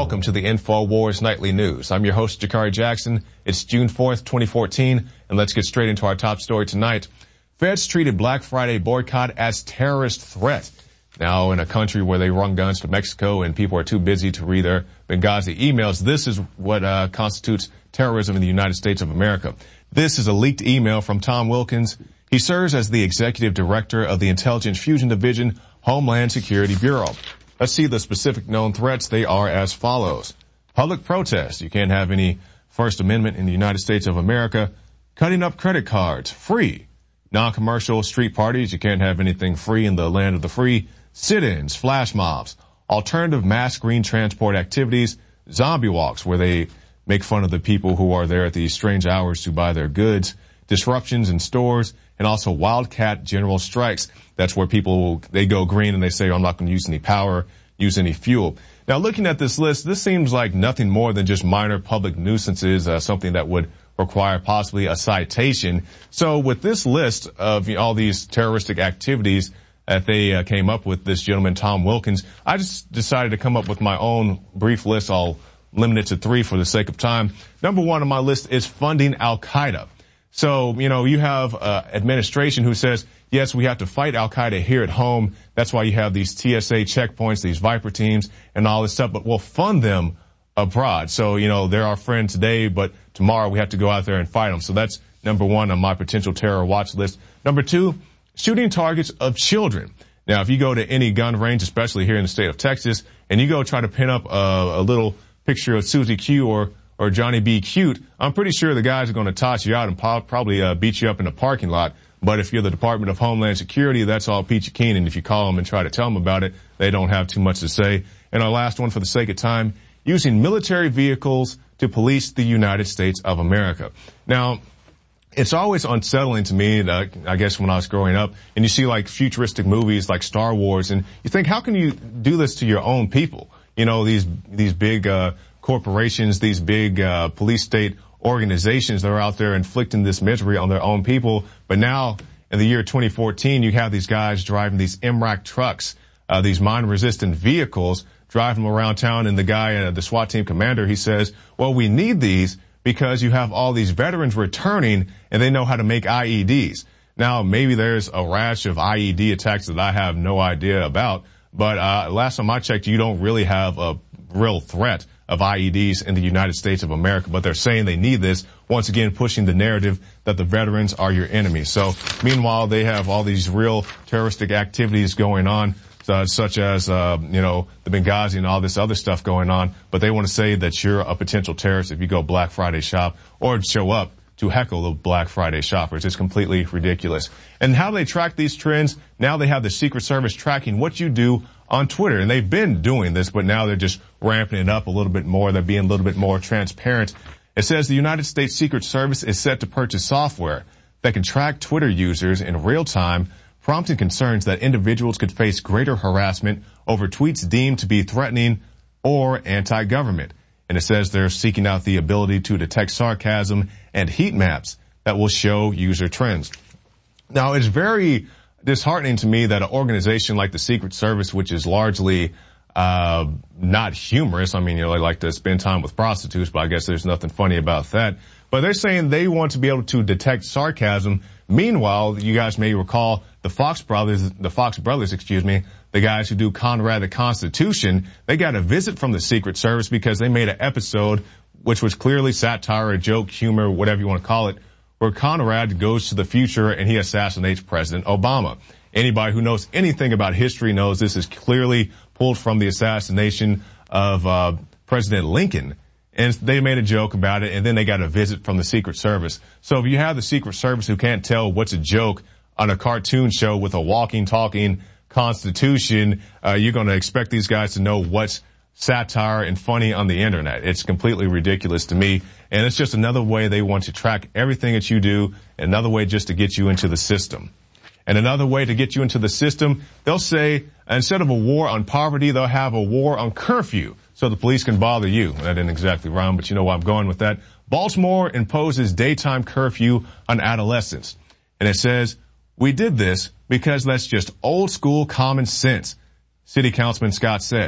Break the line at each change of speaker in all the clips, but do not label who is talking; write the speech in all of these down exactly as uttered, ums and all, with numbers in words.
welcome to the InfoWars Nightly News. I'm your host, Jakari Jackson. It's June fourth, twenty fourteen, and let's get straight into our top story tonight. Feds treated Black Friday boycott as terrorist threat. Now, in a country where they run guns to Mexico and people are too busy to read their Benghazi emails, this is what uh, constitutes terrorism in the United States of America. This is a leaked email from Tom Wilkins. He serves as the executive director of the Intelligence Fusion Division, Homeland Security Bureau. Let's see the specific known threats. They are as follows. Public protest. You can't have any First Amendment in the United States of America. Cutting up credit cards. Free. Non-commercial street parties. You can't have anything free in the land of the free. Sit-ins. Flash mobs. Alternative mass green transport activities. Zombie walks, where they make fun of the people who are there at these strange hours to buy their goods. Disruptions in stores. And also wildcat general strikes. That's where people, they go green and they say, oh, I'm not going to use any power, use any fuel. Now, looking at this list, this seems like nothing more than just minor public nuisances, uh, something that would require possibly a citation. So with this list of you know, all these terroristic activities that they uh, came up with, this gentleman, Tom Wilkins, I just decided to come up with my own brief list. I'll limit it to three for the sake of time. Number one on my list is funding Al-Qaeda. So, you know, you have uh, administration who says, yes, we have to fight Al-Qaeda here at home. That's why you have these T S A checkpoints, these Viper teams, and all this stuff, but we'll fund them abroad. So, you know, they're our friend today, but tomorrow we have to go out there and fight them. So that's number one on my potential terror watch list. Number two, shooting targets of children. Now, if you go to any gun range, especially here in the state of Texas, and you go try to pin up a, a little picture of Susie Q or or Johnny B. Cute, I'm pretty sure the guys are going to toss you out and po- probably uh, beat you up in the parking lot. But if you're the Department of Homeland Security, that's all peachy keen. And if you call them and try to tell them about it, they don't have too much to say. And our last one for the sake of time, using military vehicles to police the United States of America. Now, it's always unsettling to me, uh, I guess when I was growing up, and you see like futuristic movies like Star Wars, and you think, how can you do this to your own people? You know, these, these big, uh, corporations, these big uh police state organizations that are out there inflicting this misery on their own people. But now, in the year twenty fourteen, you have these guys driving these M RAC trucks, uh these mine-resistant vehicles, driving them around town, and the guy, uh, the SWAT team commander, he says, well, we need these because you have all these veterans returning, and they know how to make I E Ds. Now, maybe there's a rash of I E D attacks that I have no idea about, but uh last time I checked, you don't really have a real threat of I E Ds in the United States of America, but they're saying they need this, once again pushing the narrative that the veterans are your enemy. So meanwhile, they have all these real terroristic activities going on, uh, such as, uh, you know, the Benghazi and all this other stuff going on, but they want to say that you're a potential terrorist if you go Black Friday shop or show up to heckle the Black Friday shoppers. It's completely ridiculous. And how do they track these trends? Now they have the Secret Service tracking what you do on Twitter, and they've been doing this, but now they're just ramping it up a little bit more. They're being a little bit more transparent. It says the United States Secret Service is set to purchase software that can track Twitter users in real time, prompting concerns that individuals could face greater harassment over tweets deemed to be threatening or anti-government. And it says they're seeking out the ability to detect sarcasm and heat maps that will show user trends. Now, it's very disheartening to me that an organization like the Secret Service, which is largely uh not humorous, I mean, you know, they like to spend time with prostitutes, but I guess there's nothing funny about that. But they're saying they want to be able to detect sarcasm. Meanwhile, you guys may recall the Fox brothers, the Fox brothers, excuse me, the guys who do Conrad the Constitution, they got a visit from the Secret Service because they made an episode which was clearly satire, a joke, humor, whatever you want to call it, where Conrad goes to the future and he assassinates President Obama. Anybody who knows anything about history knows this is clearly pulled from the assassination of uh President Lincoln. And they made a joke about it, and then they got a visit from the Secret Service. So if you have the Secret Service who can't tell what's a joke on a cartoon show with a walking, talking Constitution, uh you're going to expect these guys to know what's satire and funny on the internet. It's completely ridiculous to me. And it's just another way they want to track everything that you do, another way just to get you into the system. And another way to get you into the system, they'll say, instead of a war on poverty, they'll have a war on curfew so the police can bother you. That didn't exactly rhyme, but you know where I'm going with that. Baltimore imposes daytime curfew on adolescents. And it says, we did this because that's just old school common sense, City Councilman Scott said.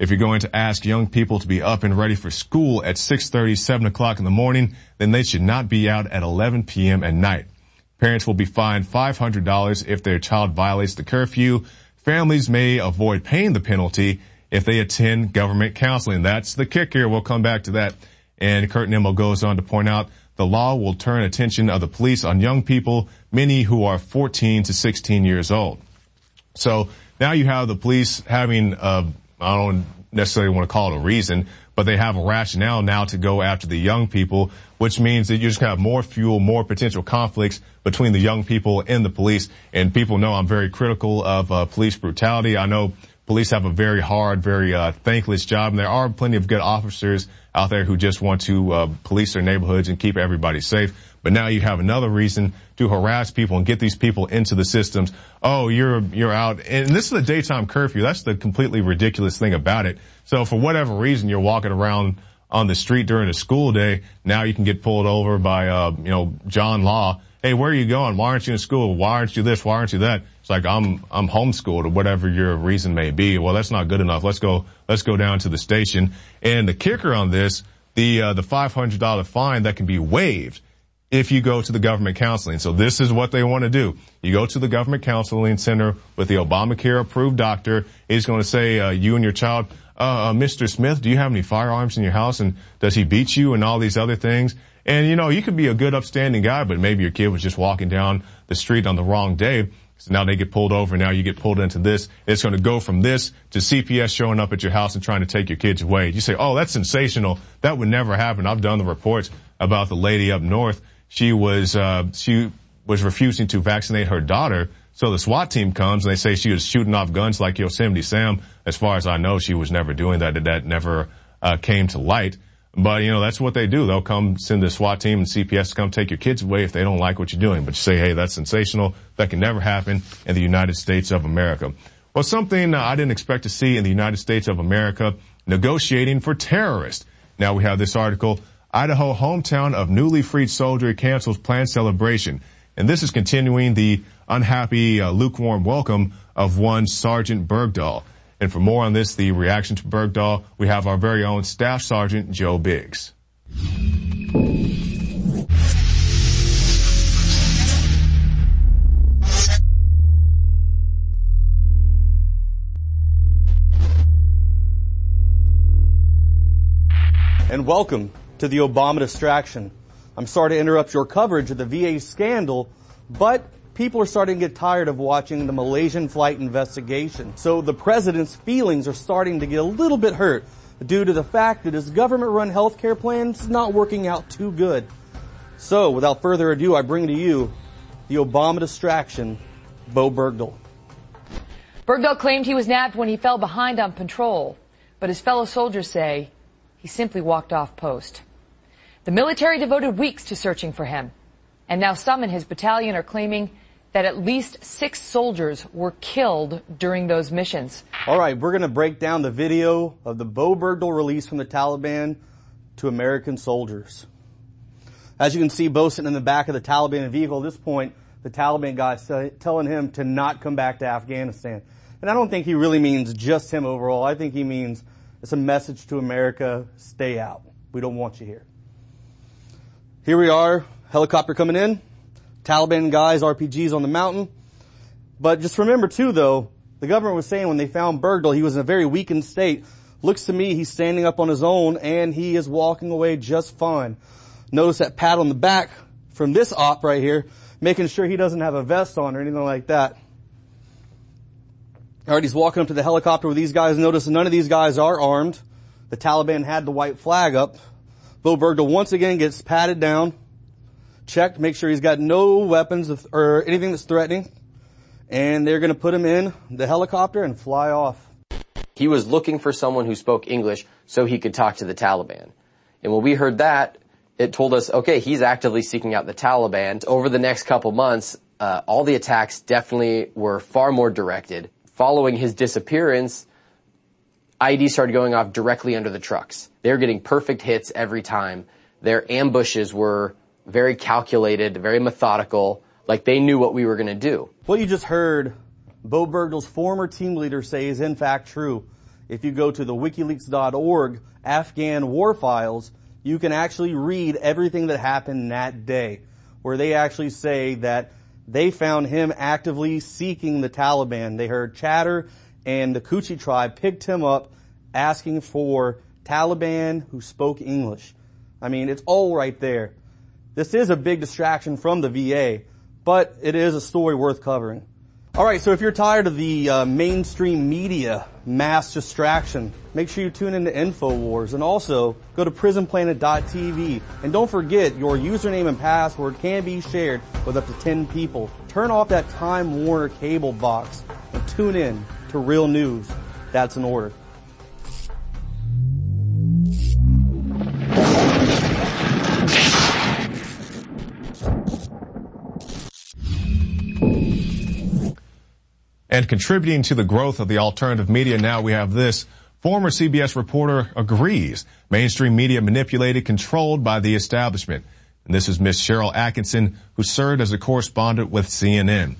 If you're going to ask young people to be up and ready for school at six thirty, seven o'clock in the morning, then they should not be out at eleven p.m. at night. Parents will be fined five hundred dollars if their child violates the curfew. Families may avoid paying the penalty if they attend government counseling. That's the kicker. We'll come back to that. And Kurt Nimmo goes on to point out the law will turn attention of the police on young people, many who are fourteen to sixteen years old. So now you have the police having, uh, I don't necessarily want to call it a reason, but they have a rationale now to go after the young people, which means that you just have more fuel, more potential conflicts between the young people and the police. And people know I'm very critical of uh, police brutality. I know police have a very hard, very uh, thankless job, and there are plenty of good officers out there who just want to uh, police their neighborhoods and keep everybody safe. But now you have another reason to harass people and get these people into the systems. Oh, you're you're out. And this is a daytime curfew. That's the completely ridiculous thing about it. So for whatever reason, you're walking around on the street during a school day. Now you can get pulled over by, uh, you know, John Law. Hey, where are you going? Why aren't you in school? Why aren't you this? Why aren't you that? It's like, I'm, I'm homeschooled or whatever your reason may be. Well, that's not good enough. Let's go, let's go down to the station. And the kicker on this, the, uh, the five hundred dollars fine that can be waived if you go to the government counseling. So this is what they want to do. You go to the government counseling center with the Obamacare approved doctor. He's going to say, uh, you and your child, uh, uh, Mister Smith, do you have any firearms in your house? And does he beat you and all these other things? And, you know, you could be a good upstanding guy, but maybe your kid was just walking down the street on the wrong day. So now they get pulled over. Now you get pulled into this. It's going to go from this to C P S showing up at your house and trying to take your kids away. You say, oh, that's sensational. That would never happen. I've done the reports about the lady up north. She was, uh, she was refusing to vaccinate her daughter. So the SWAT team comes and they say she was shooting off guns like Yosemite Sam. As far as I know, she was never doing that. That never, uh, came to light. But, you know, that's what they do. They'll come send the SWAT team and C P S to come take your kids away if they don't like what you're doing. But you say, hey, that's sensational. That can never happen in the United States of America. Well, something uh, I didn't expect to see in the United States of America, negotiating for terrorists. Now we have this article, Idaho hometown of newly freed soldier cancels planned celebration. And this is continuing the unhappy, uh, lukewarm welcome of one Sergeant Bergdahl. And for more on this, the reaction to Bergdahl, we have our very own Staff Sergeant Joe Biggs.
And welcome to the Obama distraction. I'm sorry to interrupt your coverage of the V A scandal, but people are starting to get tired of watching the Malaysian flight investigation. So the president's feelings are starting to get a little bit hurt due to the fact that his government-run healthcare plan is not working out too good. So without further ado, I bring to you the Obama distraction, Bo Bergdahl.
Bergdahl claimed he was nabbed when he fell behind on patrol, but his fellow soldiers say he simply walked off post. The military devoted weeks to searching for him, and now some in his battalion are claiming that at least six soldiers were killed during those missions.
All right, we're going to break down the video of the Bo Bergdahl release from the Taliban to American soldiers. As you can see, Bo sitting in the back of the Taliban vehicle. At this point, the Taliban guy is telling him to not come back to Afghanistan. And I don't think he really means just him overall. I think he means it's a message to America, stay out. We don't want you here. Here we are, helicopter coming in, Taliban guys, R P Gs on the mountain. But just remember too though, the government was saying when they found Bergdahl, he was in a very weakened state. Looks to me he's standing up on his own and he is walking away just fine. Notice that pat on the back from this op right here, making sure he doesn't have a vest on or anything like that. Alright, he's walking up to the helicopter with these guys. Notice none of these guys are armed. The Taliban had the white flag up. Bo Bergdahl once again gets patted down, checked, make sure he's got no weapons or anything that's threatening, and they're going to put him in the helicopter and fly off.
He was looking for someone who spoke English so he could talk to the Taliban. And when we heard that, it told us, okay, he's actively seeking out the Taliban. Over the next couple months, uh, all the attacks definitely were far more directed. Following his disappearance, I E Ds started going off directly under the trucks. They were getting perfect hits every time. Their ambushes were very calculated, very methodical, like they knew what we were going to do.
What you just heard Bo Bergdahl's former team leader say is in fact true. if you go to the wikileaks dot org Afghan war files, you can actually read everything that happened that day, where they actually say that they found him actively seeking the Taliban. They heard chatter, and the Kuchi tribe picked him up asking for Taliban who spoke English. I mean, it's all right there. This is a big distraction from the V A, but it is a story worth covering. All right, so if you're tired of the uh, mainstream media mass distraction, make sure you tune into InfoWars, and also go to prison planet dot t v. And don't forget, your username and password can be shared with up to ten people. Turn off that Time Warner cable box and tune in to real news. That's in order.
And contributing to the growth of the alternative media, now we have this. Former C B S reporter agrees mainstream media manipulated, controlled by the establishment. And this is Miss Cheryl Atkinson, who served as a correspondent with C N N.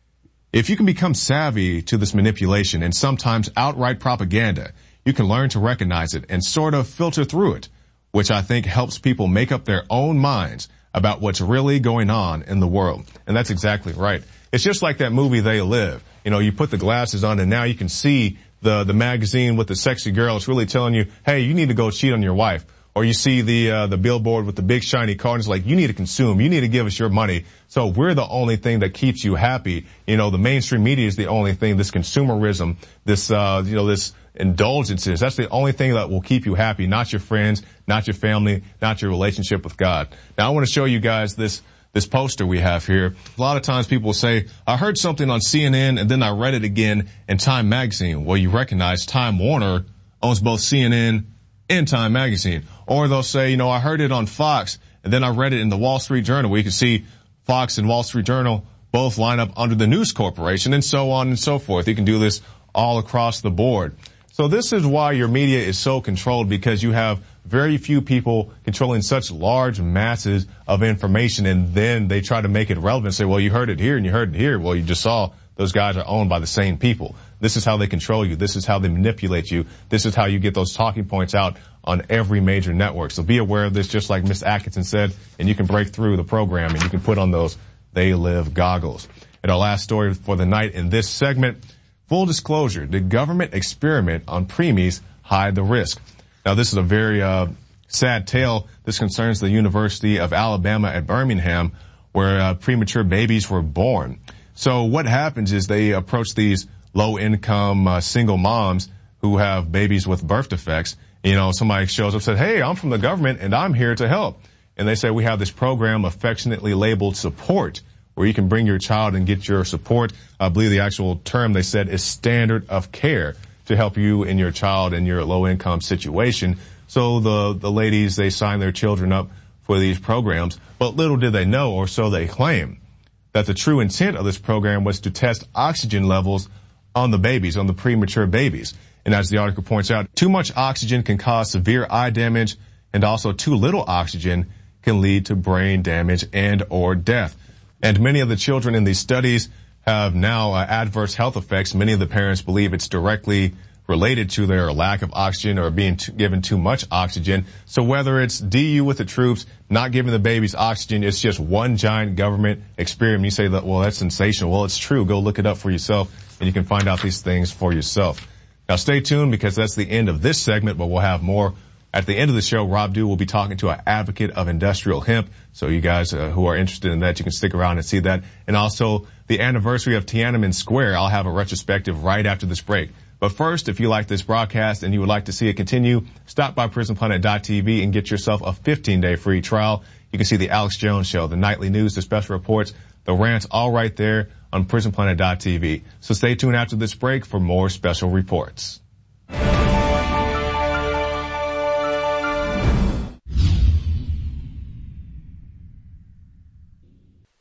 If you can become savvy to this manipulation and sometimes outright propaganda, you can learn to recognize it and sort of filter through it, which I think helps people make up their own minds about what's really going on in the world. And that's exactly right. It's just like that movie, They Live. You know, you put the glasses on and now you can see the, the magazine with the sexy girl. It's really telling you, hey, you need to go cheat on your wife. Or you see the, uh, the billboard with the big shiny car and it's like, you need to consume. You need to give us your money. So we're the only thing that keeps you happy. You know, the mainstream media is the only thing, this consumerism, this, uh, you know, this indulgences. That's the only thing that will keep you happy, not your friends, not your family, not your relationship with God. Now I want to show you guys this This poster we have here. A lot of times people will say, I heard something on C N N and then I read it again in Time Magazine. Well, you recognize Time Warner owns both C N N and Time Magazine. Or they'll say, you know, I heard it on Fox and then I read it in the Wall Street Journal. We can see Fox and Wall Street Journal both line up under the News Corporation, and so on and so forth. You can do this all across the board. So this is why your media is so controlled, because you have very few people controlling such large masses of information, and then they try to make it relevant. Say, well, you heard it here and you heard it here. Well, you just saw those guys are owned by the same people. This is how they control you. This is how they manipulate you. This is how you get those talking points out on every major network. So be aware of this, just like Miss Atkinson said, and you can break through the program and you can put on those They Live goggles. And our last story for the night in this segment, full disclosure, did government experiment on preemies hide the risk? Now, this is a very uh sad tale. This concerns the University of Alabama at Birmingham, where uh, premature babies were born. So what happens is they approach these low-income uh, single moms who have babies with birth defects. You know, somebody shows up and said, hey, I'm from the government and I'm here to help. And they say, we have this program affectionately labeled support, where you can bring your child and get your support. I believe the actual term they said is standard of care to help you and your child in your low-income situation. So the, the ladies, they sign their children up for these programs. But little did they know, or so they claim, that the true intent of this program was to test oxygen levels on the babies, on the premature babies. And as the article points out, too much oxygen can cause severe eye damage, and also too little oxygen can lead to brain damage and or death. And many of the children in these studies have now uh, adverse health effects. Many of the parents believe it's directly related to their lack of oxygen or being t- given too much oxygen. So whether it's D U with the troops, not giving the babies oxygen, it's just one giant government experiment. You say that, well, that's sensational. Well, it's true. Go look it up for yourself, and you can find out these things for yourself. Now stay tuned, because that's the end of this segment, but we'll have more. At the end of the show, Rob Dew will be talking to an advocate of industrial hemp. So you guys uh, who are interested in that, you can stick around and see that. And also the anniversary of Tiananmen Square. I'll have a retrospective right after this break. But first, if you like this broadcast and you would like to see it continue, stop by prison planet dot t v and get yourself a fifteen day free trial. You can see the Alex Jones Show, the nightly news, the special reports, the rants, all right there on prison planet dot t v. So stay tuned after this break for more special reports.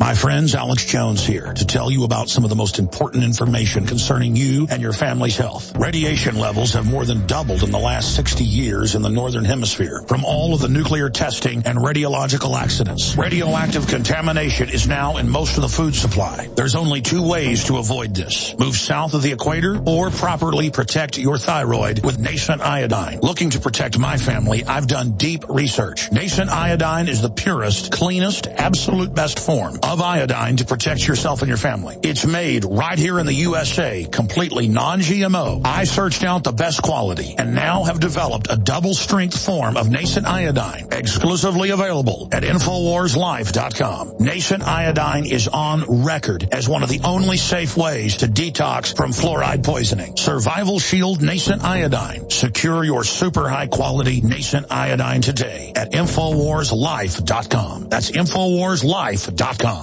Hi friends, Alex Jones here to tell you about some of the most important information concerning you and your family's health. Radiation levels have more than doubled in the last sixty years in the Northern Hemisphere from all of the nuclear testing and radiological accidents. Radioactive contamination is now in most of the food supply. There's only two ways to avoid this. Move south of the equator or properly protect your thyroid with Nascent Iodine. Looking to protect my family, I've done deep research. Nascent Iodine is the purest, cleanest, absolute best form of iodine to protect yourself and your family. It's made right here in the U S A, completely non-G M O. I searched out the best quality and now have developed a double-strength form of Nascent Iodine, exclusively available at Infowars Life dot com. Nascent Iodine is on record as one of the only safe ways to detox from fluoride poisoning. Survival Shield Nascent Iodine. Secure your super high-quality Nascent Iodine today at Infowars Life dot com. That's Infowars Life dot com.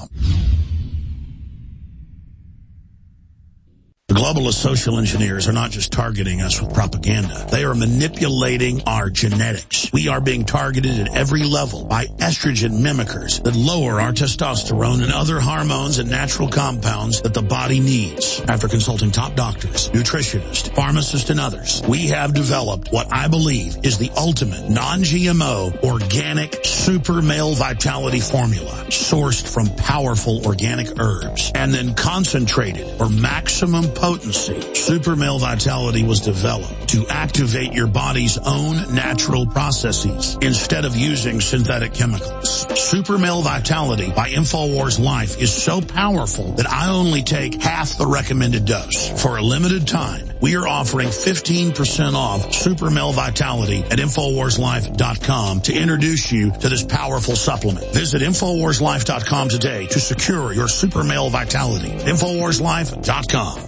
The globalist social engineers are not just targeting us with propaganda. They are manipulating our genetics. We are being targeted at every level by estrogen mimickers that lower our testosterone and other hormones and natural compounds that the body needs. After consulting top doctors, nutritionists, pharmacists, and others, we have developed what I believe is the ultimate non-G M O organic super male vitality formula sourced from powerful organic herbs and then concentrated for maximum potency. Super Male Vitality was developed to activate your body's own natural processes instead of using synthetic chemicals. Super Male Vitality by Infowars Life is so powerful that I only take half the recommended dose. For a limited time, we are offering fifteen percent off Super Male Vitality at Infowars Life dot com to introduce you to this powerful supplement. Visit Infowars Life dot com today to secure your Super Male Vitality. Infowars Life dot com.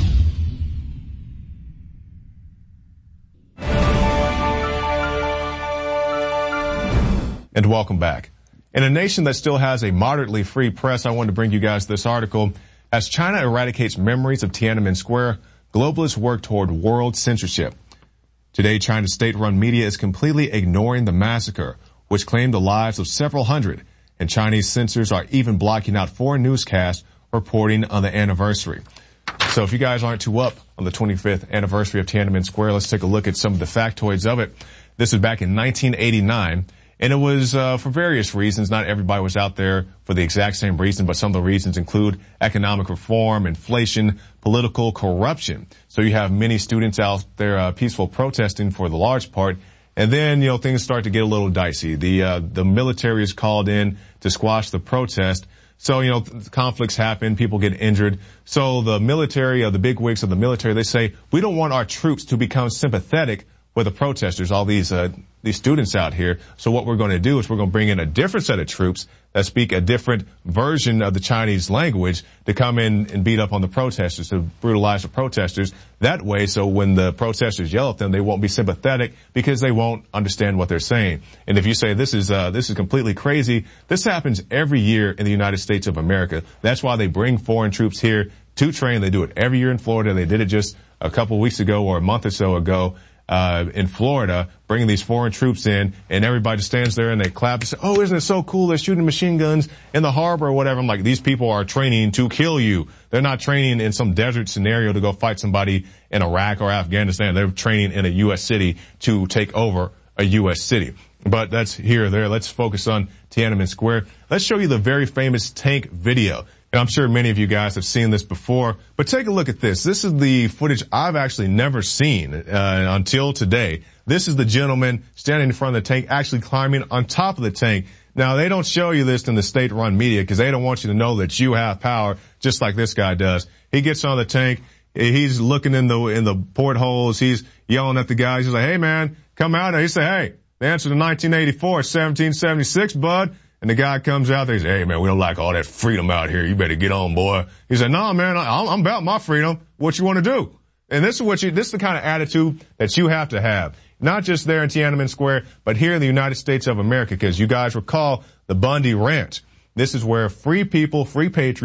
And welcome back. In a nation that still has a moderately free press, I wanted to bring you guys this article. As China eradicates memories of Tiananmen Square, globalists work toward world censorship. Today, China's state-run media is completely ignoring the massacre, which claimed the lives of several hundred, and Chinese censors are even blocking out foreign newscasts reporting on the anniversary. So if you guys aren't too up on the twenty-fifth anniversary of Tiananmen Square, let's take a look at some of the factoids of it. This is back in nineteen eighty-nine. And it was uh, for various reasons. Not everybody was out there for the exact same reason, but some of the reasons include economic reform, inflation, political corruption. So you have many students out there uh, peaceful protesting for the large part. And then, you know, things start to get a little dicey. The uh, the military is called in to squash the protest. So, you know, conflicts happen, people get injured. So the military, uh, the bigwigs of the military, they say, we don't want our troops to become sympathetic with the protesters, all these uh, these students out here. So what we're going to do is we're going to bring in a different set of troops that speak a different version of the Chinese language to come in and beat up on the protesters, to brutalize the protesters that way. So when the protesters yell at them, they won't be sympathetic because they won't understand what they're saying. And if you say this is uh, this is completely crazy, this happens every year in the United States of America. That's why they bring foreign troops here to train. They do it every year in Florida. They did it just a couple of weeks ago or a month or so ago. Uh, in Florida, bringing these foreign troops in, and everybody just stands there and they clap and say, oh, isn't it so cool? They're shooting machine guns in the harbor or whatever. I'm like, these people are training to kill you. They're not training in some desert scenario to go fight somebody in Iraq or Afghanistan. They're training in a U S city to take over a U S city. But that's here or there. Let's focus on Tiananmen Square. Let's show you the very famous tank video. And I'm sure many of you guys have seen this before, but take a look at this. This is the footage I've actually never seen uh, until today. This is the gentleman standing in front of the tank, actually climbing on top of the tank. Now, they don't show you this in the state-run media because they don't want you to know that you have power, just like this guy does. He gets on the tank. He's looking in the in the portholes. He's yelling at the guys. He's like, hey, man, come out. And he say, hey, the answer to nineteen eighty-four is seventeen seventy-six, bud. And the guy comes out there, he says, hey, man, we don't like all that freedom out here. You better get on, boy. He said, no, nah, man, I, I'm about my freedom. What you want to do? And this is what you, this is the kind of attitude that you have to have. Not just there in Tiananmen Square, but here in the United States of America, because you guys recall the Bundy Ranch. This is where free people, free patriots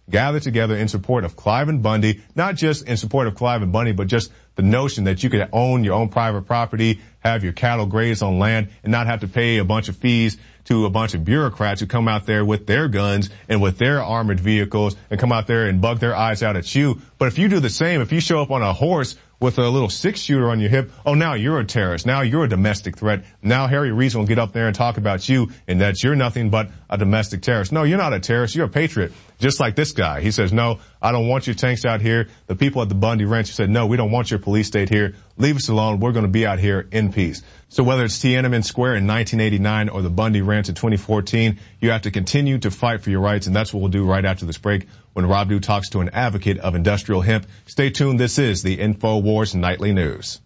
gather together in support of Cliven Bundy, not just in support of Cliven Bundy, but just the notion that you could own your own private property, have your cattle graze on land, and not have to pay a bunch of fees to a bunch of bureaucrats who come out there with their guns and with their armored vehicles and come out there and bug their eyes out at you. But if you do the same, if you show up on a horse with a little six shooter on your hip, oh, now you're a terrorist. Now you're a domestic threat. Now Harry Reese will get up there and talk about you and that you're nothing but a domestic terrorist. No, you're not a terrorist. You're a patriot. Just like this guy. He says, no, I don't want your tanks out here. The people at the Bundy Ranch said, no, we don't want your police state here. Leave us alone. We're going to be out here in peace. So whether it's Tiananmen Square in nineteen eighty-nine or the Bundy Ranch in twenty fourteen, you have to continue to fight for your rights, and that's what we'll do right after this break when Rob Dew talks to an advocate of industrial hemp. Stay tuned. This is the InfoWars Nightly News.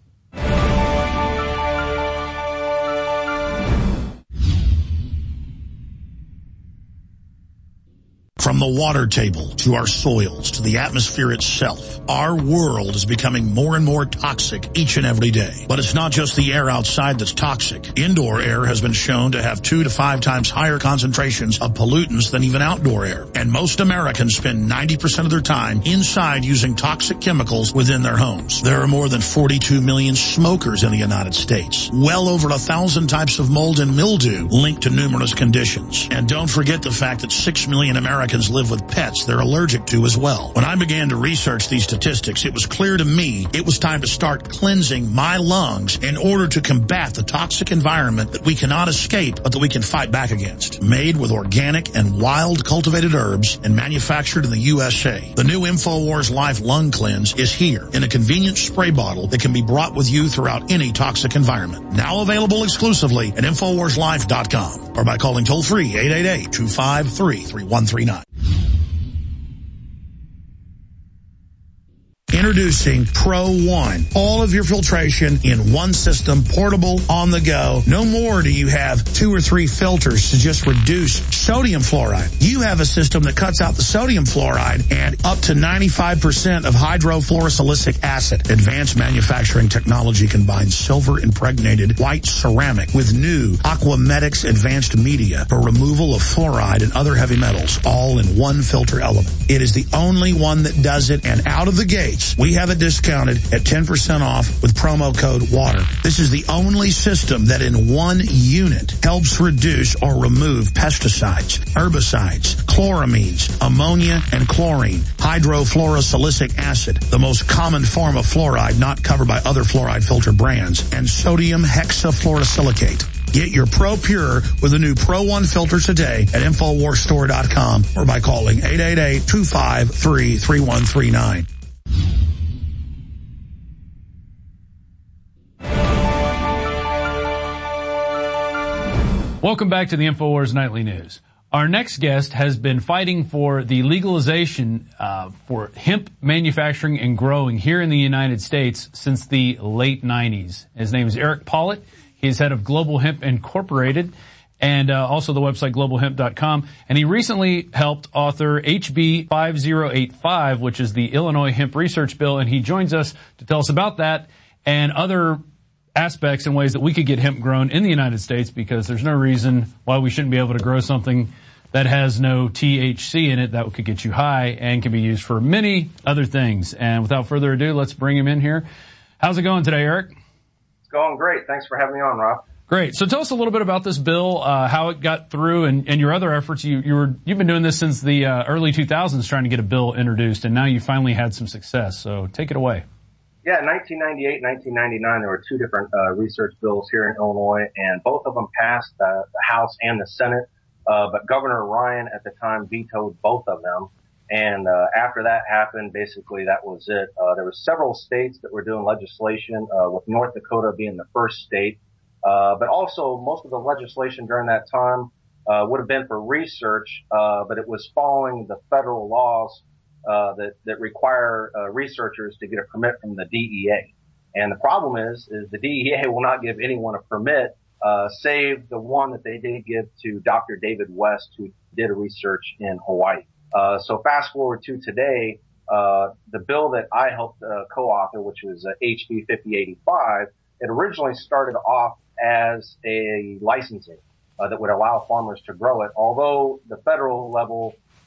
From the water table to our soils to the atmosphere itself, our world is becoming more and more toxic each and every day. But it's not just the air outside that's toxic. Indoor air has been shown to have two to five times higher concentrations of pollutants than even outdoor air. And most Americans spend ninety percent of their time inside using toxic chemicals within their homes. There are more than forty-two million smokers in the United States. Well over a thousand types of mold and mildew linked to numerous conditions. And don't forget the fact that six million Americans live with pets they're allergic to as well. When I began to research these statistics, it was clear to me it was time to start cleansing my lungs in order to combat the toxic environment that we cannot escape but that we can fight back against. Made with organic and wild cultivated herbs and manufactured in the U S A, the new InfoWars Life Lung Cleanse is here in a convenient spray bottle that can be brought with you throughout any toxic environment. Now available exclusively at Infowars Life dot com or by calling toll-free eight eight eight, two five three, three one three nine. Introducing Pro One. All of your filtration in one system, portable, on the go. No more do you have two or three filters to just reduce sodium fluoride. You have a system that cuts out the sodium fluoride and up to ninety-five percent of hydrofluorosilicic acid. Advanced manufacturing technology combines silver-impregnated white ceramic with new Aquamedics advanced media for removal of fluoride and other heavy metals, all in one filter element. It is the only one that does it, and out of the gates, we have it discounted at ten percent off with promo code WATER. This is the only system that in one unit helps reduce or remove pesticides, herbicides, chloramines, ammonia, and chlorine, hydrofluorosilicic acid, the most common form of fluoride not covered by other fluoride filter brands, and sodium hexafluorosilicate. Get your Pro Pure with the new Pro One filter today at Infowars Store dot com or by calling eight eight eight, two five three, three one three nine.
Welcome back to the InfoWars Nightly News. Our next guest has been fighting for the legalization uh, for hemp manufacturing and growing here in the United States since the late nineties. His name is Eric Pollitt. He's head of Global Hemp Incorporated and uh, also the website global hemp dot com. And he recently helped author H B five oh eight five, which is the Illinois Hemp Research Bill. And he joins us to tell us about that and other aspects and ways that we could get hemp grown in the United States, because there's no reason why we shouldn't be able to grow something that has no T H C in it that could get you high and can be used for many other things. And without further ado, let's bring him in here. How's it going today, Eric?
It's going great. Thanks for having me on, Rob.
Great. So tell us a little bit about this bill, uh, how it got through, and, and your other efforts. You, you were, you've been doing this since the uh, early two thousands trying to get a bill introduced, and now you finally had some success. So take it away.
Yeah, in nineteen ninety-eight, nineteen ninety-nine, there were two different uh, research bills here in Illinois, and both of them passed uh, the House and the Senate. Uh, but Governor Ryan at the time vetoed both of them. And uh, after that happened, basically that was it. Uh, there were several states that were doing legislation, uh, with North Dakota being the first state. Uh, but also most of the legislation during that time uh, would have been for research, uh, but it was following the federal laws Uh, that, that require, uh, researchers to get a permit from the D E A. And the problem is, is the D E A will not give anyone a permit, uh, save the one that they did give to Doctor David West, who did a research in Hawaii. Uh, so fast forward to today, uh, the bill that I helped, uh, co-author, which was uh, H B fifty eighty-five, it originally started off as a licensing, uh, that would allow farmers to grow it, although the federal level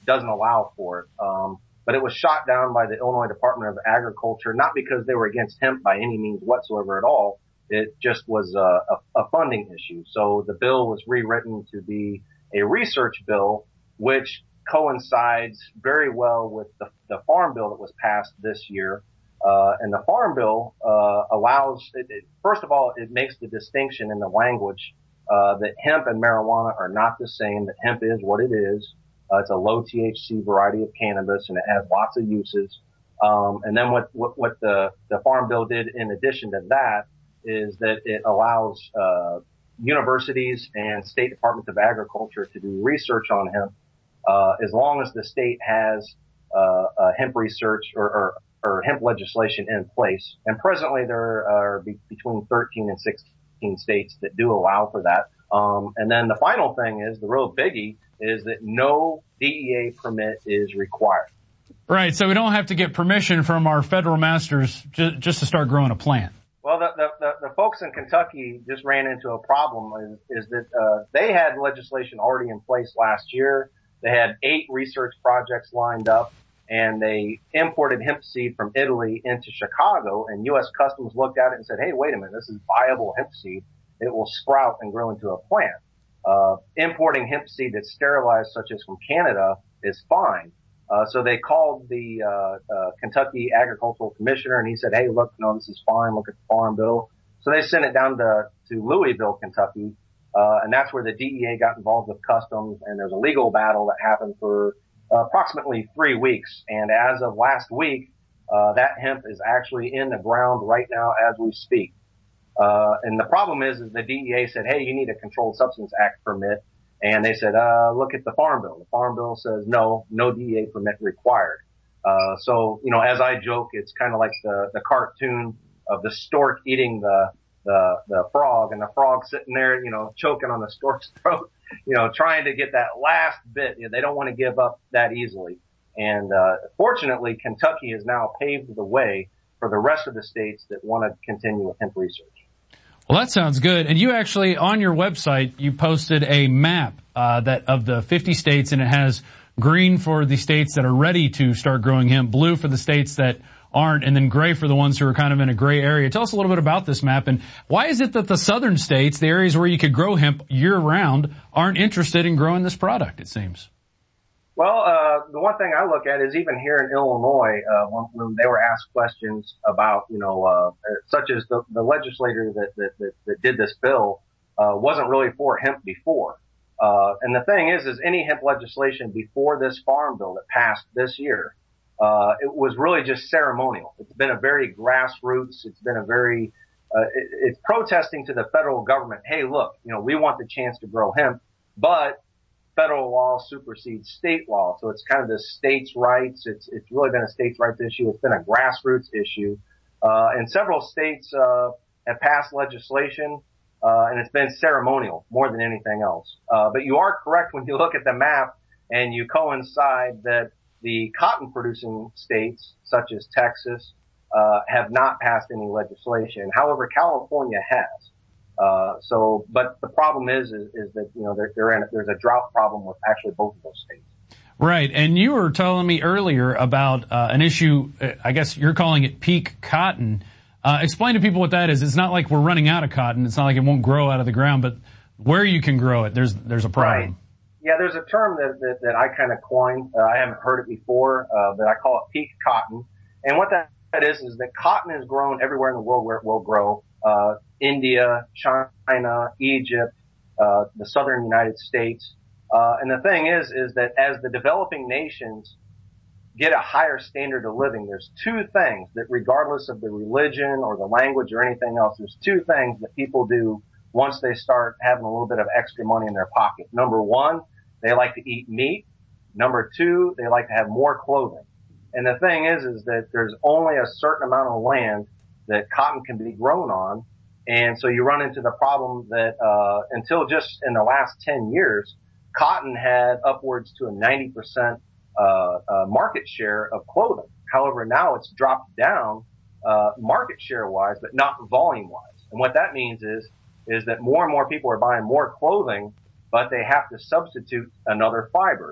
doesn't allow for it. Um, but it was shot down by the Illinois Department of Agriculture, not because they were against hemp by any means whatsoever at all. It just was a, a, a funding issue. So the bill was rewritten to be a research bill, which coincides very well with the, the farm bill that was passed this year. Uh, and the farm bill, uh, allows, it, it, first of all, it makes the distinction in the language, uh, that hemp and marijuana are not the same, that hemp is what it is. Uh, it's a low T H C variety of cannabis and it has lots of uses. Um, and then what, what, what the, the farm bill did in addition to that is that it allows, uh, universities and state departments of agriculture to do research on hemp, uh, as long as the state has, uh, uh hemp research or, or or hemp legislation in place. And presently there are be- between thirteen and sixteen states that do allow for that. Um, and then the final thing is, the real biggie, is that no D E A permit is required.
Right, so we don't have to get permission from our federal masters ju- just to start growing a plant.
Well, the, the, the, the folks in Kentucky just ran into a problem is, is that, uh, they had legislation already in place last year. They had eight research projects lined up, and they imported hemp seed from Italy into Chicago, and U S Customs looked at it and said, hey, wait a minute, this is viable hemp seed. It will sprout and grow into a plant. Uh, importing hemp seed that's sterilized, such as from Canada, is fine. Uh, so they called the, uh, uh, Kentucky Agricultural Commissioner, and he said, hey, look, no, this is fine. Look at the farm bill. So they sent it down to, to Louisville, Kentucky. Uh, and that's where the D E A got involved with Customs, and there's a legal battle that happened for uh, approximately three weeks. And as of last week, uh, that hemp is actually in the ground right now as we speak. Uh, and the problem is, is the D E A said, hey, you need a Controlled Substance Act permit. And they said, uh, look at the farm bill. The farm bill says no, no D E A permit required. Uh, so, you know, as I joke, it's kind of like the, the cartoon of the stork eating the, the, the frog, and the frog sitting there, you know, choking on the stork's throat, you know, trying to get that last bit. You know, they don't want to give up that easily. And, uh, fortunately, Kentucky has now paved the way for the rest of the states that want to continue with hemp research.
Well, that sounds good. And you actually, on your website, you posted a map, uh, that of the fifty states, and it has green for the states that are ready to start growing hemp, blue for the states that aren't, and then gray for the ones who are kind of in a gray area. Tell us a little bit about this map, and why is it that the southern states, the areas where you could grow hemp year round, aren't interested in growing this product, it seems?
Well, uh, the one thing I look at is even here in Illinois, uh, when, when they were asked questions about, you know, uh, such as the, the legislator that, that, that, that did this bill, uh, wasn't really for hemp before. Uh, and the thing is, is any hemp legislation before this farm bill that passed this year, uh, it was really just ceremonial. It's been a very grassroots. It's been a very, uh, it, it's protesting to the federal government. Hey, look, you know, we want the chance to grow hemp, but federal law supersedes state law. So it's kind of the states' rights. It's, it's really been a states' rights issue. It's been a grassroots issue. Uh, and several states, uh, have passed legislation, uh, and it's been ceremonial more than anything else. Uh, but you are correct when you look at the map and you coincide that the cotton producing states, such as Texas, uh, have not passed any legislation. However, California has. Uh, so, but the problem is, is, is that, you know, they're, they're in, there's a drought problem with actually both of those states.
Right. And you were telling me earlier about, uh, an issue, I guess you're calling it peak cotton. Uh, explain to people what that is. It's not like we're running out of cotton. It's not like it won't grow out of the ground, but where you can grow it, there's, there's a problem.
Right. Yeah, there's a term that, that, that I kind of coined. Uh, I haven't heard it before, uh, but I call it peak cotton. And what that, that is, is that cotton is grown everywhere in the world where it will grow. Uh, India, China, Egypt, uh, the southern United States. Uh, and the thing is, is that as the developing nations get a higher standard of living, there's two things that regardless of the religion or the language or anything else, there's two things that people do once they start having a little bit of extra money in their pocket. Number one, they like to eat meat. Number two, they like to have more clothing. And the thing is, is that there's only a certain amount of land that cotton can be grown on. And so you run into the problem that, uh, until just in the last ten years, cotton had upwards to a ninety percent, uh, uh, market share of clothing. However, now it's dropped down, uh, market share wise, but not volume wise. And what that means is, is that more and more people are buying more clothing, but they have to substitute another fiber.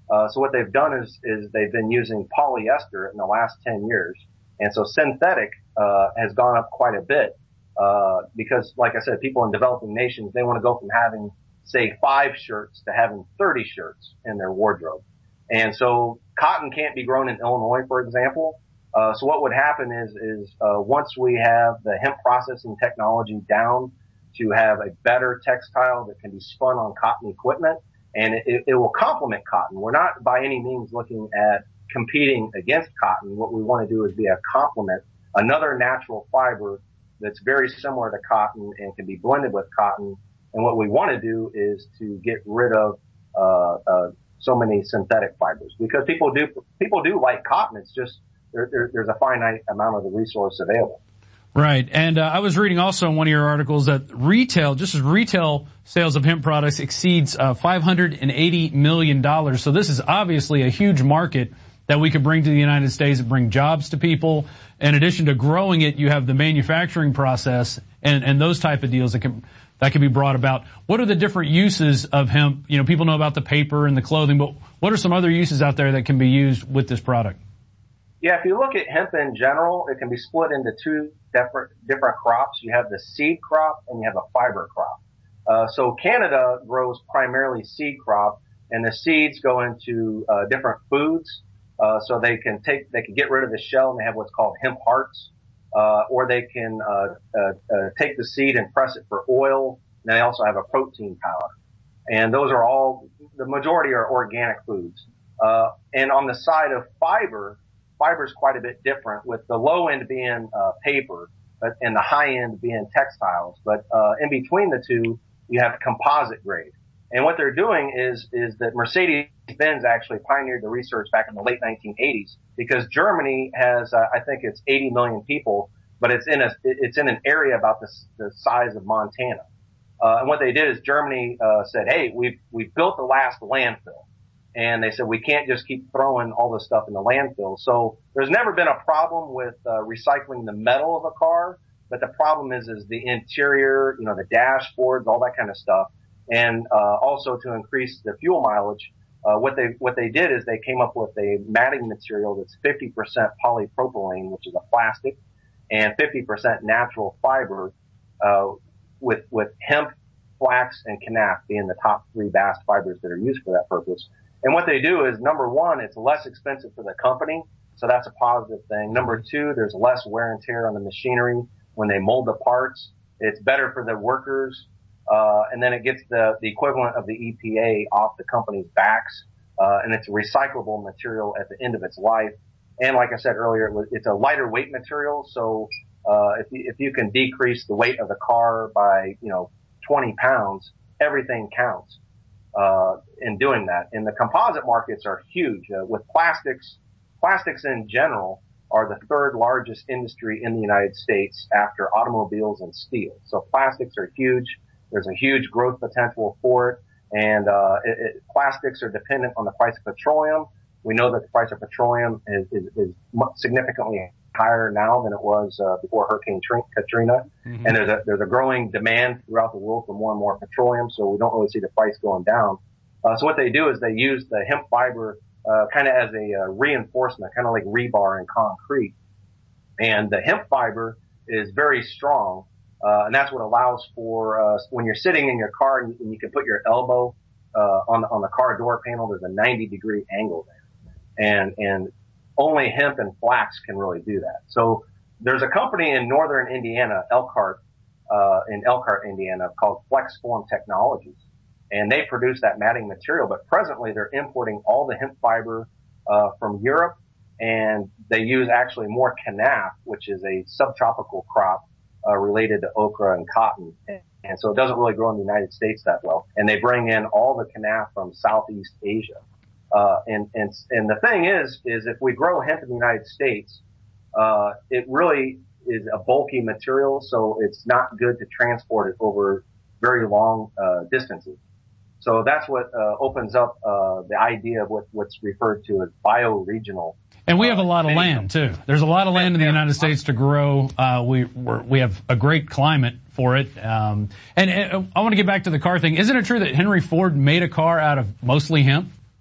Uh, so what they've done is, is they've been using polyester in the last ten years. And so synthetic, uh, has gone up quite a bit, uh, because like I said, people in developing nations, they want to go from having, say, five shirts to having thirty shirts in their wardrobe. And so cotton can't be grown in Illinois, for example. Uh, so what would happen is, is, uh, once we have the hemp processing technology down to have a better textile that can be spun on cotton equipment, and it, it will complement cotton. We're not by any means looking at competing against cotton. What we want to do is be a complement, another natural fiber that's very similar to cotton and can be blended with cotton. And what we want to do is to get rid of, uh, uh, so many synthetic fibers, because people do, people do like cotton. It's just, there, there, there's a finite amount of the resource available.
Right. And uh, I was reading also in one of your articles that retail, just as retail sales of hemp products exceeds uh, five hundred eighty million dollars. So this is obviously a huge market that we could bring to the United States and bring jobs to people. In addition to growing it, you have the manufacturing process and, and those type of deals that can, that can be brought about. What are the different uses of hemp? You know, people know about the paper and the clothing, but what are some other uses out there that can be used with this product?
Yeah, if you look at hemp in general, it can be split into two different, different crops. You have the seed crop and you have a fiber crop. Uh, so Canada grows primarily seed crop, and the seeds go into, uh, different foods. Uh, so they can take, they can get rid of the shell and they have what's called hemp hearts. Uh, or they can, uh, uh, uh, take the seed and press it for oil. And they also have a protein powder. And those are all, the majority are organic foods. Uh, and on the side of fiber, fiber is quite a bit different, with the low end being, uh, paper, but, and the high end being textiles. But, uh, in between the two, you have composite grade. And what they're doing is, is that Mercedes-Benz actually pioneered the research back in the late nineteen eighties, because Germany has, uh, I think it's eighty million people, but it's in a, it's in an area about the, the size of Montana. Uh, and what they did is Germany, uh, said, hey, we've, we've built the last landfill. And they said, we can't just keep throwing all this stuff in the landfill. So there's never been a problem with, uh, recycling the metal of a car, but the problem is, is the interior, you know, the dashboards, all that kind of stuff. And, uh, also to increase the fuel mileage, uh, what they, what they did is they came up with a matting material that's fifty percent polypropylene, which is a plastic, and fifty percent natural fiber, uh, with, with hemp, flax, and kenaf being the top three bast fibers that are used for that purpose. And what they do is, number one, it's less expensive for the company, so that's a positive thing. Number two, there's less wear and tear on the machinery when they mold the parts. It's better for the workers. Uh, and then it gets the, the equivalent of the E P A off the company's backs. Uh, and it's a recyclable material at the end of its life. And like I said earlier, it's a lighter weight material. So, uh, if you, if you can decrease the weight of the car by, you know, twenty pounds, everything counts, uh, in doing that. And the composite markets are huge. Uh, with plastics, plastics in general are the third largest industry in the United States after automobiles and steel. So plastics are huge. There's a huge growth potential for it. And, uh, it, it, plastics are dependent on the price of petroleum. We know that the price of petroleum is, is, is significantly higher now than it was, uh, before Hurricane Katrina. Mm-hmm. And there's a, there's a growing demand throughout the world for more and more petroleum. So we don't really see the price going down. Uh, so what they do is they use the hemp fiber, uh, kind of as a uh, reinforcement, kind of like rebar in concrete. And the hemp fiber is very strong. Uh, and that's what allows for, uh, when you're sitting in your car and you, and you can put your elbow, uh, on the, on the car door panel, there's a ninety degree angle there. And, and only hemp and flax can really do that. So there's a company in northern Indiana, Elkhart, uh, in Elkhart, Indiana, called FlexForm Technologies. And they produce that matting material, but presently they're importing all the hemp fiber, uh, from Europe, and they use actually more kenaf, which is a subtropical crop, Uh, related to okra and cotton. And so it doesn't really grow in the United States that well. And they bring in all the kenaf from Southeast Asia. Uh, and, and, and the thing is, is if we grow hemp in the United States, uh, it really is a bulky material. So it's not good to transport it over very long, uh, distances. So that's what, uh, opens up, uh, the idea of what, what's referred to as bioregional.
And we have a lot of land too. There's a lot of land in the United States to grow. Uh, we we're, we have a great climate for it. Um, and, and I want to get back to the car thing. Isn't it true that Henry Ford made a car out of mostly hemp?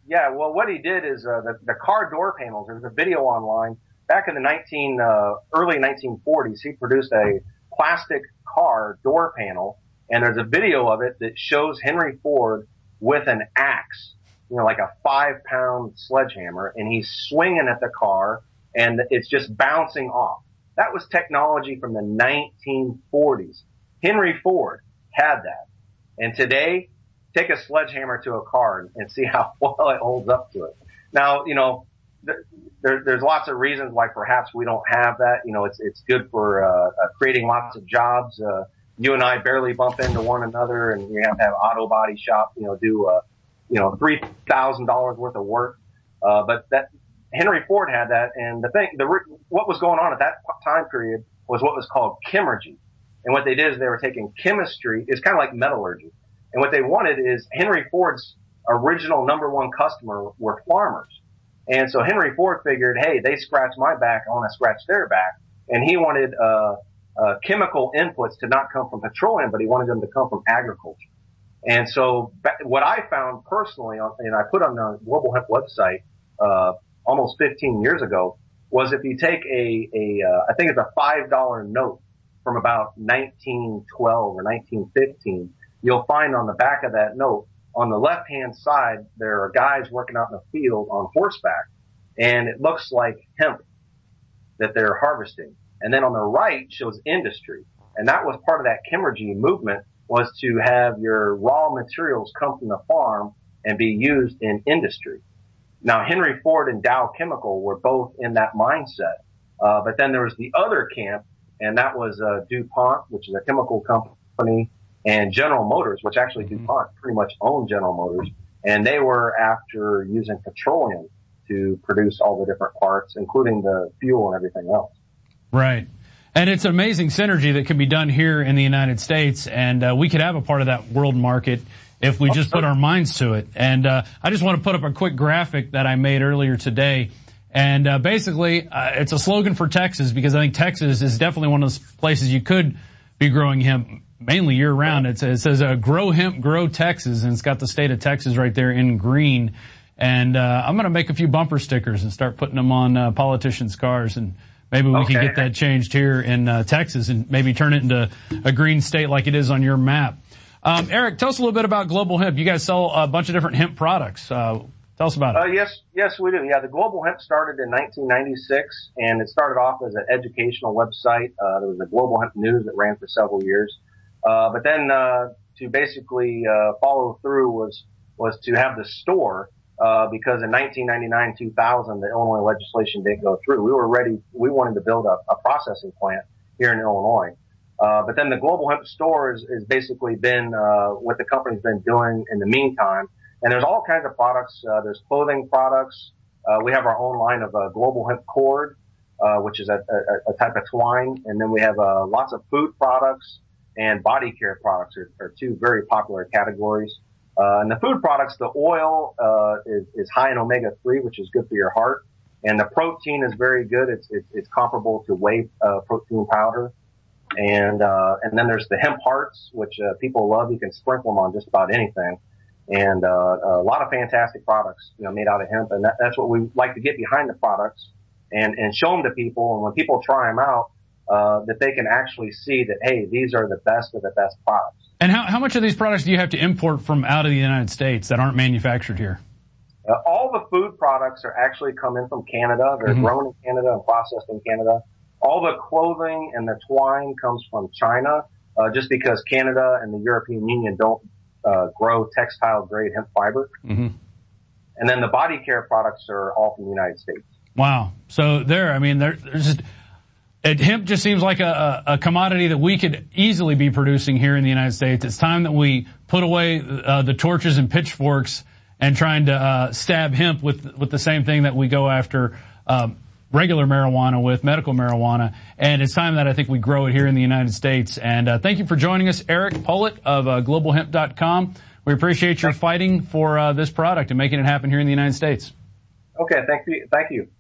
Yeah, well, what he did is uh, the, the car door panels. There's a video online back in the nineteen uh, early nineteen forties. He produced a plastic car door panel, and there's a video of it that shows Henry Ford with an axe, you know, like a five pound sledgehammer, and he's swinging at the car, and it's just bouncing off. That was technology from the nineteen forties. Henry Ford had that, and today, take a sledgehammer to a car and, and see how well it holds up to it. Now, you know, there, there, there's lots of reasons why perhaps we don't have that. You know, it's it's good for uh, uh, creating lots of jobs. Uh, you and I barely bump into one another, and you have to have auto body shop, you know, do uh, you know three thousand dollars worth of work. Uh, but that Henry Ford had that, and the thing, the what was going on at that time period was what was called chemurgy. And what they did is they were taking chemistry. It's kind of like metallurgy. And what they wanted is Henry Ford's original number one customer were farmers. And so Henry Ford figured, hey, they scratch my back, I want to scratch their back. And he wanted uh, uh chemical inputs to not come from petroleum, but he wanted them to come from agriculture. And so what I found personally, and I put on the Global Hemp website uh almost fifteen years ago, was if you take a, a uh, I think it's a five dollar note from about nineteen twelve or nineteen fifteen, you'll find on the back of that note, on the left-hand side, there are guys working out in the field on horseback, and it looks like hemp that they're harvesting. And then on the right shows industry. And that was part of that chemurgy movement, was to have your raw materials come from the farm and be used in industry. Now, Henry Ford and Dow Chemical were both in that mindset. Uh, but then there was the other camp, and that was uh, DuPont, which is a chemical company, and General Motors, which actually DuPont pretty much owned General Motors, and they were after using petroleum to produce all the different parts, including the fuel and everything else.
Right. And it's amazing synergy that can be done here in the United States, and uh, we could have a part of that world market if we just put our minds to it. And uh, I just want to put up a quick graphic that I made earlier today. And uh, basically, uh, it's a slogan for Texas, because I think Texas is definitely one of those places you could be growing hemp mainly year round. It says, it says uh, grow hemp, grow Texas, and it's got the state of Texas right there in green. And uh I'm going to make a few bumper stickers and start putting them on uh, politicians' cars, and maybe we okay. can get that changed here in uh, Texas and maybe turn it into a green state like it is on your map. Um, Eric, tell us a little bit about Global Hemp. You guys sell a bunch of different hemp products. Uh, tell us about it.
Uh, yes, yes, we do. Yeah, the Global Hemp started in nineteen ninety-six, and it started off as an educational website. Uh, there was a Global Hemp News that ran for several years. Uh, but then, uh, to basically, uh, follow through was, was to have the store, uh, because in nineteen ninety-nine, two thousand, the Illinois legislation didn't go through. We were ready, we wanted to build a, a processing plant here in Illinois. Uh, but then the Global Hemp store is, is basically been, uh, what the company's been doing in the meantime. And there's all kinds of products. Uh, there's clothing products. Uh, we have our own line of, uh, Global Hemp cord, uh, which is a, a, a type of twine. And then we have, uh, lots of food products. And body care products are, are two very popular categories. Uh, and the food products, the oil, uh, is, is high in omega three, which is good for your heart. And the protein is very good. It's, it's, it's comparable to whey, uh, protein powder. And, uh, and then there's the hemp hearts, which, uh, people love. You can sprinkle them on just about anything. And, uh, a lot of fantastic products, you know, made out of hemp. And that, that's what we like to get behind the products and, and show them to people. And when people try them out, Uh, that they can actually see that, hey, these are the best of the best products.
And how, how much of these products do you have to import from out of the United States that aren't manufactured here?
Uh, all the food products are actually come in from Canada. They're mm-hmm. grown in Canada and processed in Canada. All the clothing and the twine comes from China, uh, just because Canada and the European Union don't uh, grow textile grade hemp fiber. Mm-hmm. And then the body care products are all from the United States.
Wow. So there, I mean, there, there's just... It, hemp just seems like a, a commodity that we could easily be producing here in the United States. It's time that we put away uh, the torches and pitchforks and trying to uh, stab hemp with with the same thing that we go after um, regular marijuana with, medical marijuana. And it's time that I think we grow it here in the United States. And uh, thank you for joining us, Eric Pollitt of uh, global hemp dot com. We appreciate your fighting for uh, this product and making it happen here in the United States.
Okay, thank you. Thank you.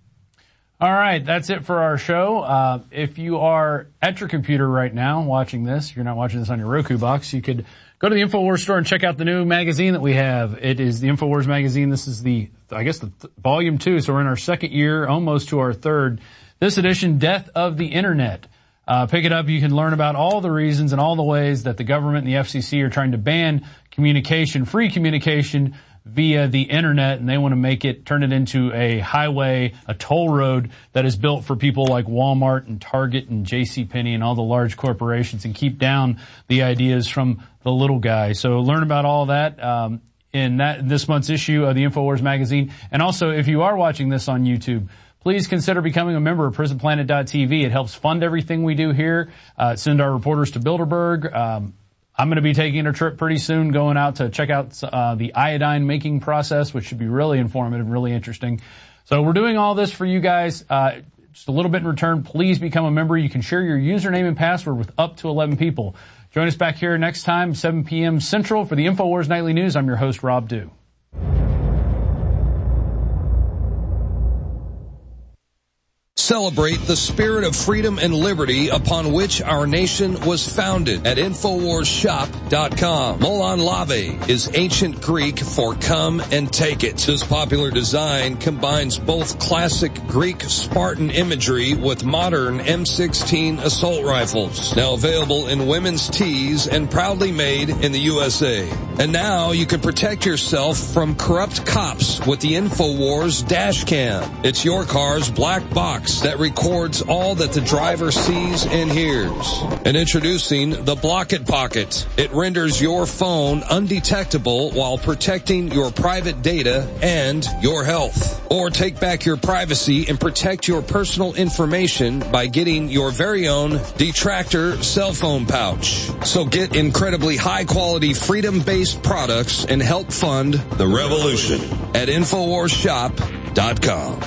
All right, that's it for our show. Uh, if you are at your computer right now watching this, you're not watching this on your Roku box, you could Go to the InfoWars store and check out the new magazine that we have. It is the InfoWars magazine. This is the, I guess, the th- volume two. So we're in our second year, almost to our third. This edition, Death of the Internet. Uh, pick it up. You can learn about all the reasons and all the ways that the government and the F C C are trying to ban communication, free communication via the internet, and they want to make it, turn it into a highway, a toll road that is built for people like Walmart and Target and JCPenney and all the large corporations, and keep down the ideas from the little guy. So learn about all that um, in that this month's issue of the InfoWars magazine. And also, if you are watching this on YouTube, please consider becoming a member of prison planet dot t v. It helps fund everything we do here, uh, send our reporters to Bilderberg. Um, I'm going to be taking a trip pretty soon, going out to check out uh, the iodine making process, which should be really informative, really interesting. So we're doing all this for you guys. Uh, just a little bit in return. Please become a member. You can share your username and password with up to eleven people. Join us back here next time, seven p.m. Central, for the InfoWars Nightly News. I'm your host, Rob Dew.
Celebrate the spirit of freedom and liberty upon which our nation was founded at Infowars Shop dot com. Molon Lave is ancient Greek for come and take it. This popular design combines both classic Greek Spartan imagery with modern M sixteen assault rifles. Now available in women's tees and proudly made in the U S A. And now you can protect yourself from corrupt cops with the Infowars dash cam. It's your car's black box that records all that the driver sees and hears. And introducing the Block It Pocket. It renders your phone undetectable while protecting your private data and your health. Or take back your privacy and protect your personal information by getting your very own Detractor cell phone pouch. So get incredibly high quality freedom-based products and help fund the revolution at Infowars Shop dot com.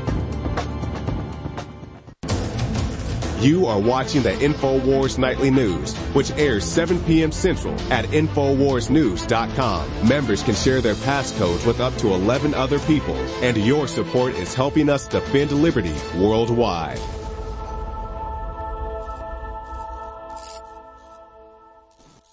You are watching the InfoWars Nightly News, which airs seven p.m. Central at Infowars News dot com. Members can share their passcodes with up to eleven other people, and your support is helping us defend liberty worldwide.